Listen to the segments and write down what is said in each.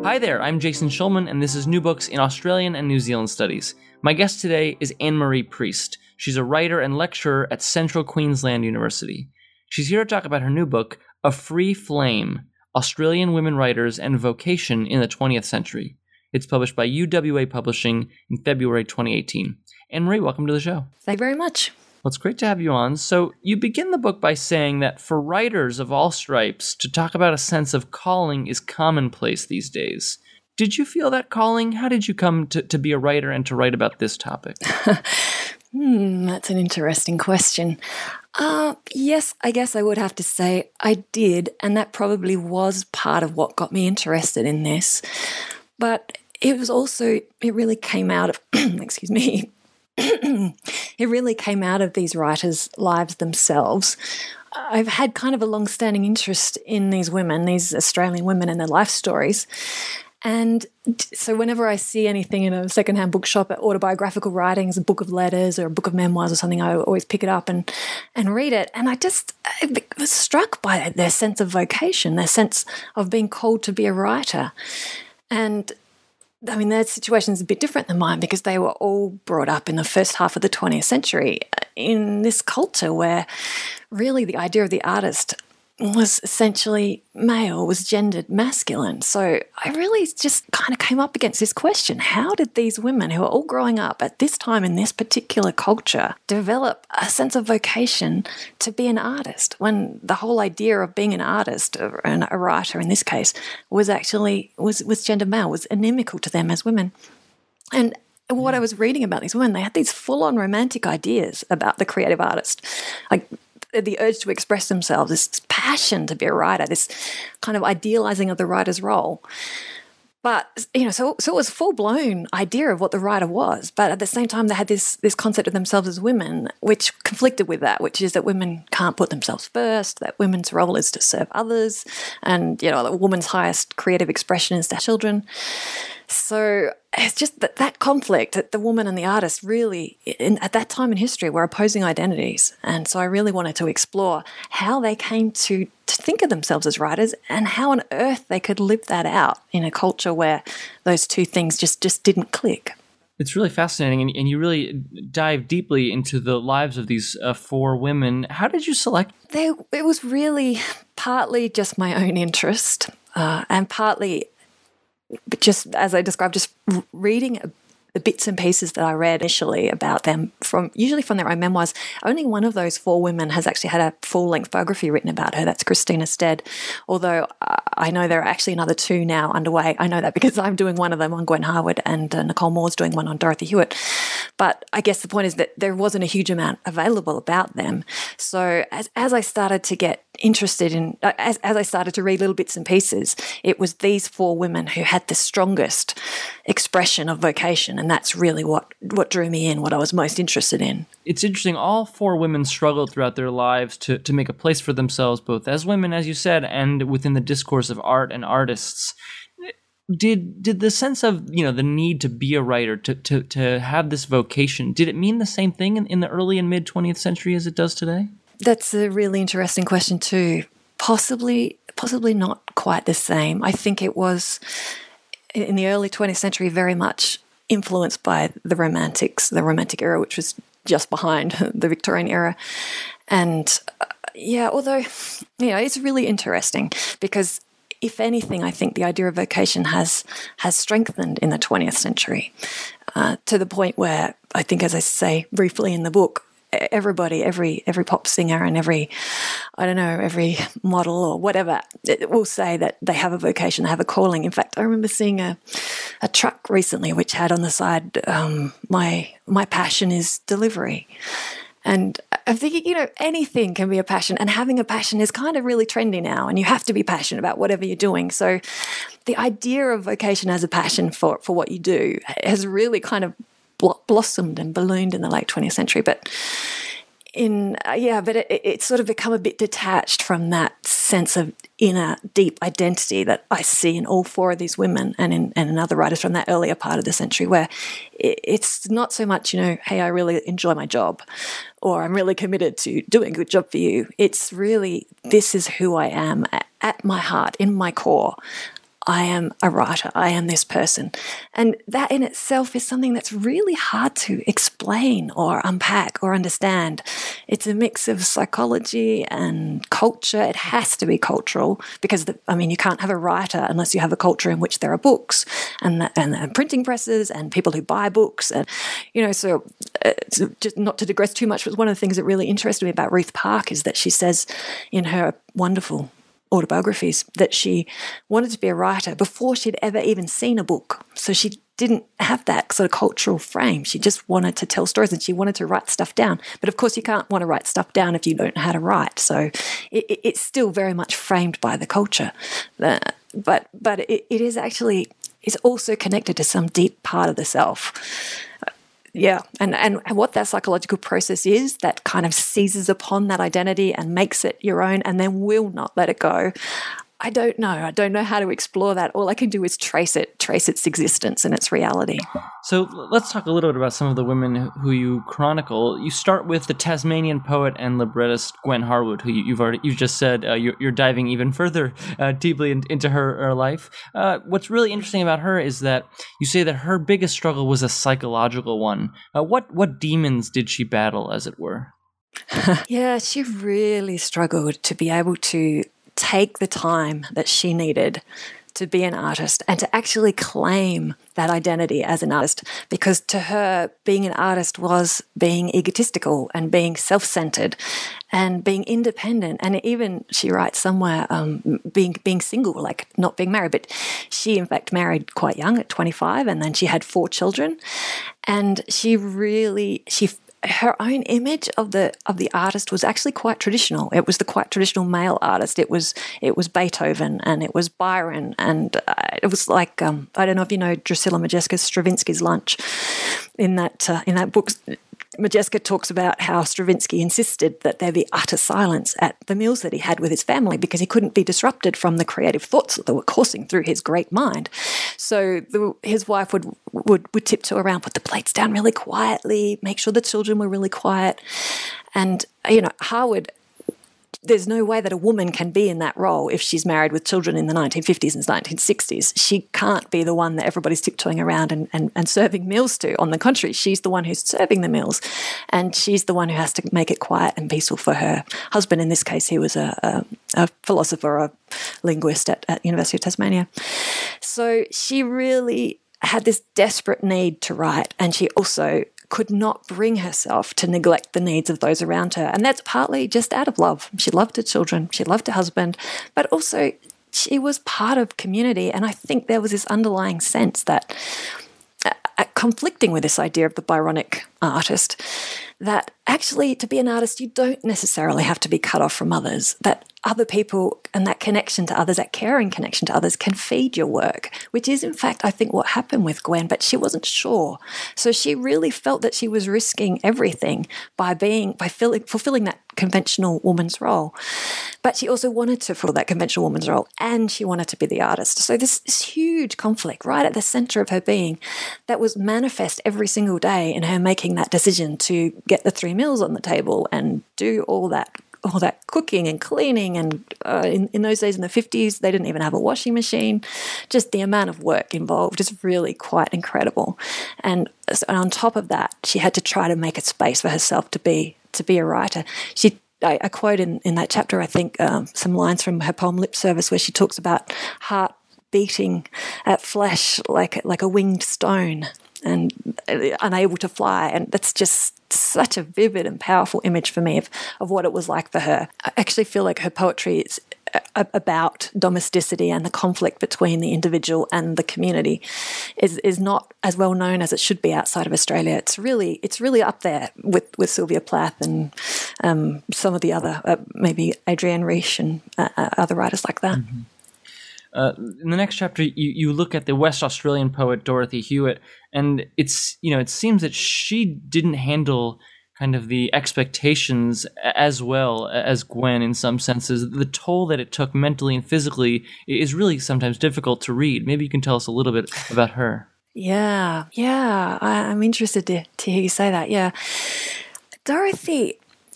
Hi there, I'm Jason Schulman, and this is New Books in Australian and New Zealand Studies. My guest today is Anne-Marie Priest. She's a writer and lecturer at Central Queensland University. She's here to talk about her new book, A Free Flame, Australian Women Writers and Vocation in the 20th Century. It's published by UWA Publishing in February 2018. Anne-Marie, welcome to the show. Thank you very much. Well, it's great to have you on. So you begin the book by saying that for writers of all stripes, to talk about a sense of calling is commonplace these days. Did you feel that calling? How did you come to be a writer and to write about this topic? That's an interesting question. Yes, I guess I would have to say I did, and that probably was part of what got me interested in this. But it was also, it really came out of, excuse me, it really came out of these writers' lives themselves. I've had kind of a long-standing interest in these women, these Australian women and their life stories. And so whenever I see anything in a secondhand bookshop, autobiographical writings, a book of letters or a book of memoirs or something, I always pick it up and read it. And I was struck by their sense of vocation, their sense of being called to be a writer. And I mean, their situation is a bit different than mine because they were all brought up in the first half of the 20th century in this culture where really the idea of the artist was essentially male, was gendered masculine. So I really just kind of came up against this question. How did these women who are all growing up at this time in this particular culture develop a sense of vocation to be an artist when the whole idea of being an artist and a writer in this case was gender male, was inimical to them as women? And what I was reading about these women, they had these full-on romantic ideas about the creative artist. Like the urge to express themselves, this passion to be a writer, this kind of idealizing of the writer's role. But, so it was a full-blown idea of what the writer was. But at the same time, they had this concept of themselves as women, which conflicted with that, which is that women can't put themselves first, that women's role is to serve others, and, a woman's highest creative expression is to children. So it's just that conflict, that the woman and the artist really, at that time in history, were opposing identities. And so I really wanted to explore how they came to think of themselves as writers and how on earth they could live that out in a culture where those two things just didn't click. It's really fascinating, and you really dive deeply into the lives of these four women. How did you select? It was really partly just my own interest and partly, but just as I described, just reading the bits and pieces that I read initially about them, usually from their own memoirs. Only one of those four women has actually had a full-length biography written about her. That's Christina Stead. Although I know there are actually another two now underway. I know that because I'm doing one of them on Gwen Harwood and Nicole Moore's doing one on Dorothy Hewitt. But I guess the point is that there wasn't a huge amount available about them. So as I started to get interested in, as I started to read little bits and pieces, it was these four women who had the strongest expression of vocation, and that's really what drew me in, what I was most interested in. It's interesting, all four women struggled throughout their lives to make a place for themselves, both as women, as you said, and within the discourse of art and artists. Did the sense of, the need to be a writer, to have this vocation, did it mean the same thing in the early and mid 20th century as it does today? That's a really interesting question too. Possibly not quite the same. I think it was in the early 20th century very much influenced by the Romantics, the Romantic era, which was just behind the Victorian era. And although, it's really interesting because if anything, I think the idea of vocation has strengthened in the 20th century to the point where I think, as I say briefly in the book, everybody, every pop singer and every model or whatever will say that they have a vocation, they have a calling. In fact, I remember seeing a truck recently which had on the side, my passion is delivery. And I'm thinking, anything can be a passion, and having a passion is kind of really trendy now, and you have to be passionate about whatever you're doing. So the idea of vocation as a passion for what you do has really kind of blossomed and ballooned in the late 20th century. But it's sort of become a bit detached from that sense of inner deep identity that I see in all four of these women and in other writers from that earlier part of the century, where it's not so much, hey, I really enjoy my job, or I'm really committed to doing a good job for you. It's really, this is who I am at my heart, in my core. I am a writer, I am this person. And that in itself is something that's really hard to explain or unpack or understand. It's a mix of psychology and culture. It has to be cultural because, you can't have a writer unless you have a culture in which there are books and printing presses and people who buy books. And, so just not to digress too much, but one of the things that really interested me about Ruth Park is that she says in her wonderful autobiographies that she wanted to be a writer before she'd ever even seen a book. So she didn't have that sort of cultural frame. She just wanted to tell stories and she wanted to write stuff down. But of course, you can't want to write stuff down if you don't know how to write. So it's still very much framed by the culture. But it is actually, it's also connected to some deep part of the self. Yeah, and what that psychological process is that kind of seizes upon that identity and makes it your own and then will not let it go. I don't know. I don't know how to explore that. All I can do is trace its existence and its reality. So let's talk a little bit about some of the women who you chronicle. You start with the Tasmanian poet and librettist Gwen Harwood, who you've just said you're diving even further deeply into her life. What's really interesting about her is that you say that her biggest struggle was a psychological one. What demons did she battle, as it were? Yeah, she really struggled to be able to take the time that she needed to be an artist and to actually claim that identity as an artist, because to her, being an artist was being egotistical and being self-centered and being independent. And even she writes somewhere, being single, like not being married, but she in fact married quite young at 25, and then she had 4 children. And her own image of the artist was actually quite traditional. It was the quite traditional male artist. It was Beethoven and it was Byron, and it was like I don't know if you know Drusilla Majeska's Stravinsky's Lunch. In that book, Majeska talks about how Stravinsky insisted that there be utter silence at the meals that he had with his family because he couldn't be disrupted from the creative thoughts that were coursing through his great mind. So his wife would tiptoe around, put the plates down really quietly, make sure the children were really quiet. And, Harwood, there's no way that a woman can be in that role if she's married with children in the 1950s and 1960s. She can't be the one that everybody's tiptoeing around and serving meals to. On the contrary, she's the one who's serving the meals, and she's the one who has to make it quiet and peaceful for her husband. In this case, he was a philosopher, a linguist at University of Tasmania. So she really had this desperate need to write, and she also could not bring herself to neglect the needs of those around her. And that's partly just out of love. She loved her children, she loved her husband, but also she was part of community. And I think there was this underlying sense that, conflicting with this idea of the Byronic artist, that actually to be an artist, you don't necessarily have to be cut off from others, that other people and that connection to others, that caring connection to others can feed your work, which is in fact, I think, what happened with Gwen, but she wasn't sure. So she really felt that she was risking everything by fulfilling that conventional woman's role. But she also wanted to fulfill that conventional woman's role, and she wanted to be the artist. So this huge conflict right at the center of her being that was manifest every single day in her making that decision to get the 3 meals on the table and do all that cooking and cleaning. And in those days, in the 50s, they didn't even have a washing machine. Just the amount of work involved is really quite incredible. And on top of that, she had to try to make a space for herself to be a writer. I quote in that chapter, I think, some lines from her poem Lip Service, where she talks about heart beating at flesh like a winged stone and unable to fly. And that's just such a vivid and powerful image for me of what it was like for her. I actually feel like her poetry is about domesticity and the conflict between the individual and the community is not as well known as it should be outside of Australia. It's really up there with Sylvia Plath and some of the other, maybe Adrienne Rich and other writers like that. Mm-hmm. In the next chapter, you look at the West Australian poet Dorothy Hewitt, and it seems that she didn't handle kind of the expectations as well as Gwen in some senses. The toll that it took mentally and physically is really sometimes difficult to read. Maybe you can tell us a little bit about her. Yeah, I'm interested to hear you say that. Yeah, Dorothy,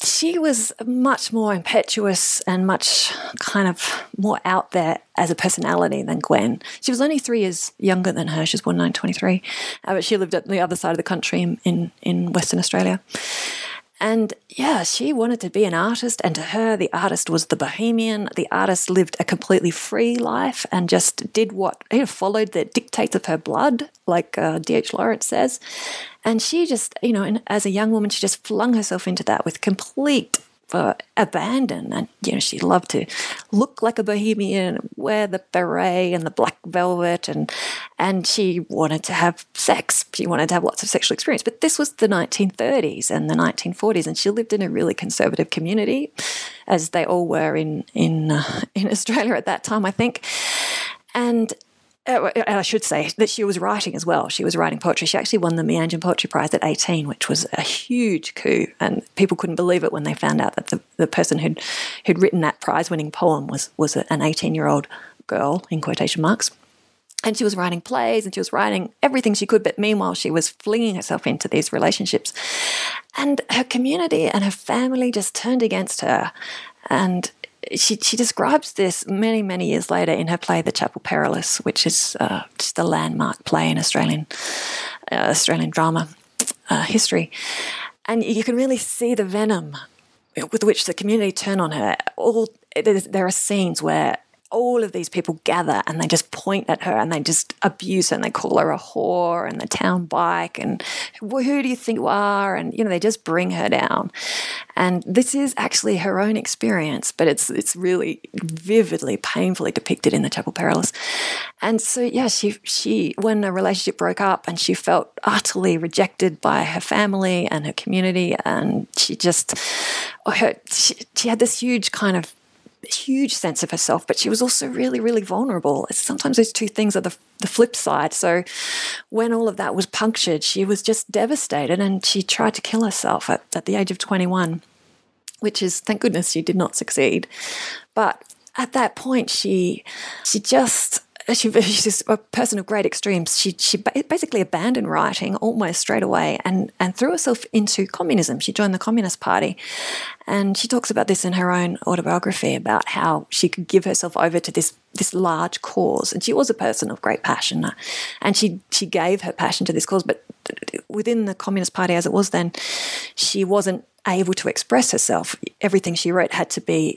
she was much more impetuous and much kind of more out there as a personality than Gwen. She was only 3 years younger than her. She was born in 1923, but she lived at the other side of the country in Western Australia. And yeah, she wanted to be an artist, and to her, the artist was the bohemian. The artist lived a completely free life and just did followed the dictates of her blood, like D.H. Lawrence says. And she just, as a young woman, she just flung herself into that with complete abandon. And, she loved to look like a bohemian, wear the beret and the black velvet, and she wanted to have sex. She wanted to have lots of sexual experience. But this was the 1930s and the 1940s, and she lived in a really conservative community, as they all were in Australia at that time, I think. And I should say that she was writing as well. She was writing poetry. She actually won the Meanjin Poetry Prize at 18, which was a huge coup, and people couldn't believe it when they found out that the person who'd written that prize-winning poem was an 18-year-old girl, in quotation marks. And she was writing plays and she was writing everything she could, but meanwhile she was flinging herself into these relationships. And her community and her family just turned against her. And she describes this many, many years later in her play The Chapel Perilous, which is just a landmark play in Australian drama history. And you can really see the venom with which the community turn on her. There are scenes where all of these people gather and they just point at her and they just abuse her and they call her a whore and the town bike and who do you think you are? And, they just bring her down. And this is actually her own experience, but it's really vividly, painfully depicted in The Chapel Perilous. And so, yeah, she when a relationship broke up and she felt utterly rejected by her family and her community, and she had this huge sense of herself, but she was also really, really vulnerable. Sometimes those two things are the flip side. So when all of that was punctured, she was just devastated and she tried to kill herself at the age of 21, which is, thank goodness, she did not succeed. But at that point, she's a person of great extremes. She basically abandoned writing almost straight away and threw herself into communism. She joined the Communist Party. And she talks about this in her own autobiography, about how she could give herself over to this large cause. And she was a person of great passion. And she gave her passion to this cause. But within the Communist Party as it was then, she wasn't able to express herself. Everything she wrote had to be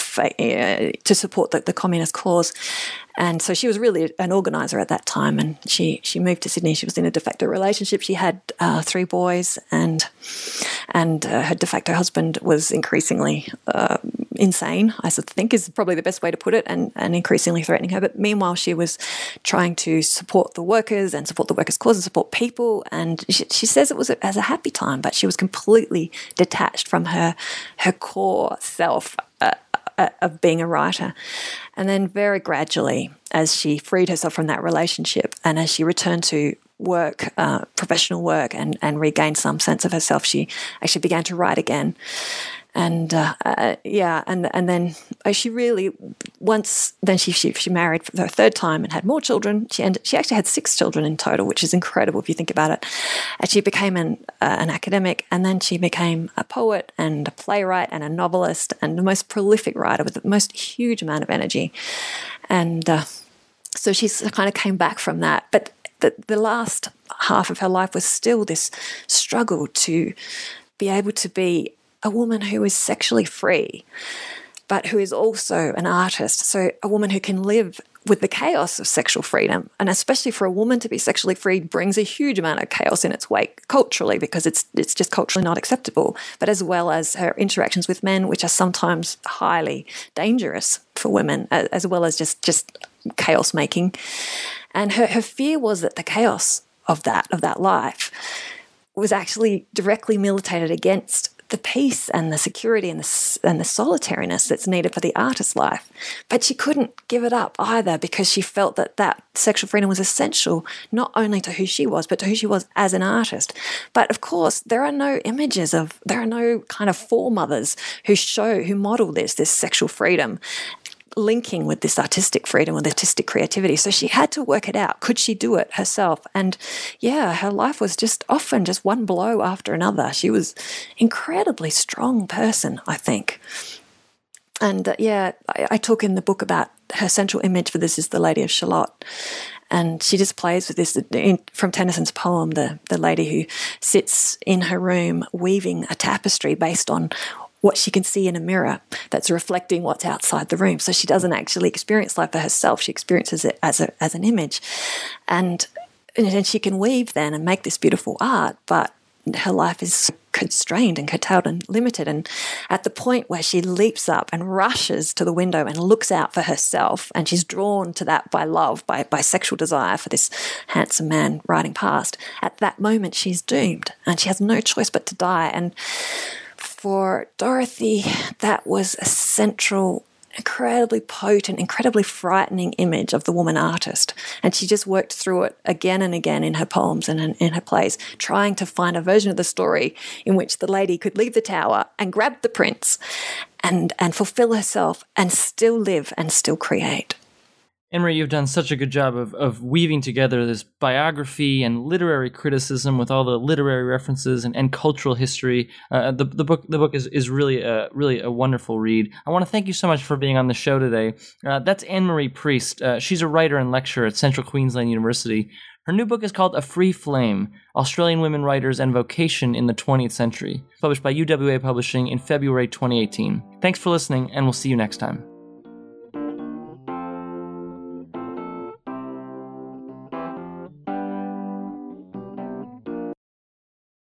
to support the communist cause. And so she was really an organiser at that time, and she moved to Sydney. She was in a de facto relationship. She had 3 boys, and her de facto husband was increasingly insane, I think is probably the best way to put it, and increasingly threatening her. But meanwhile, she was trying to support the workers and support the workers' cause and support people. And she says it was as a happy time, but she was completely detached from her core self of being a writer. And then very gradually, as she freed herself from that relationship and as she returned to work, professional work, and regained some sense of herself, she actually began to write again. And and then she really she married for the 3rd time and had more children. She actually had 6 children in total, which is incredible if you think about it. And she became an academic, and then she became a poet and a playwright and a novelist and the most prolific writer with the most huge amount of energy. And so she kind of came back from that, but the last half of her life was still this struggle to be able to be a woman who is sexually free, but who is also an artist. So a woman who can live with the chaos of sexual freedom. And especially for a woman to be sexually free brings a huge amount of chaos in its wake culturally, because it's just culturally not acceptable, but as well as her interactions with men, which are sometimes highly dangerous for women, as well as just chaos making. And her fear was that the chaos of that life was actually directly militated against the peace and the security and the solitariness that's needed for the artist's life. But she couldn't give it up either, because she felt that sexual freedom was essential not only to who she was, but to who she was as an artist. But of course, there are no kind of foremothers who model this sexual freedom. linking with this artistic freedom, with artistic creativity. So she had to work it out. Could she do it herself? And yeah, her life was just often just one blow after another. She was an incredibly strong person, I think. And I talk in the book about her central image for this is the Lady of Shalott. And she just plays with this from Tennyson's poem, the lady who sits in her room weaving a tapestry based on what she can see in a mirror that's reflecting what's outside the room. So she doesn't actually experience life for herself. She experiences it as an image. And she can weave then and make this beautiful art, but her life is constrained and curtailed and limited. And at the point where she leaps up and rushes to the window and looks out for herself, and she's drawn to that by love, by sexual desire for this handsome man riding past, at that moment she's doomed and she has no choice but to die. And for Dorothy, that was a central, incredibly potent, incredibly frightening image of the woman artist. And she just worked through it again and again in her poems and in her plays, trying to find a version of the story in which the lady could leave the tower and grab the prince and fulfill herself and still live and still create. Anne-Marie, you've done such a good job of weaving together this biography and literary criticism with all the literary references and cultural history. The book is really a wonderful read. I want to thank you so much for being on the show today. That's Anne-Marie Priest. She's a writer and lecturer at Central Queensland University. Her new book is called A Free Flame, Australian Women Writers and Vocation in the 20th Century, published by UWA Publishing in February 2018. Thanks for listening, and we'll see you next time.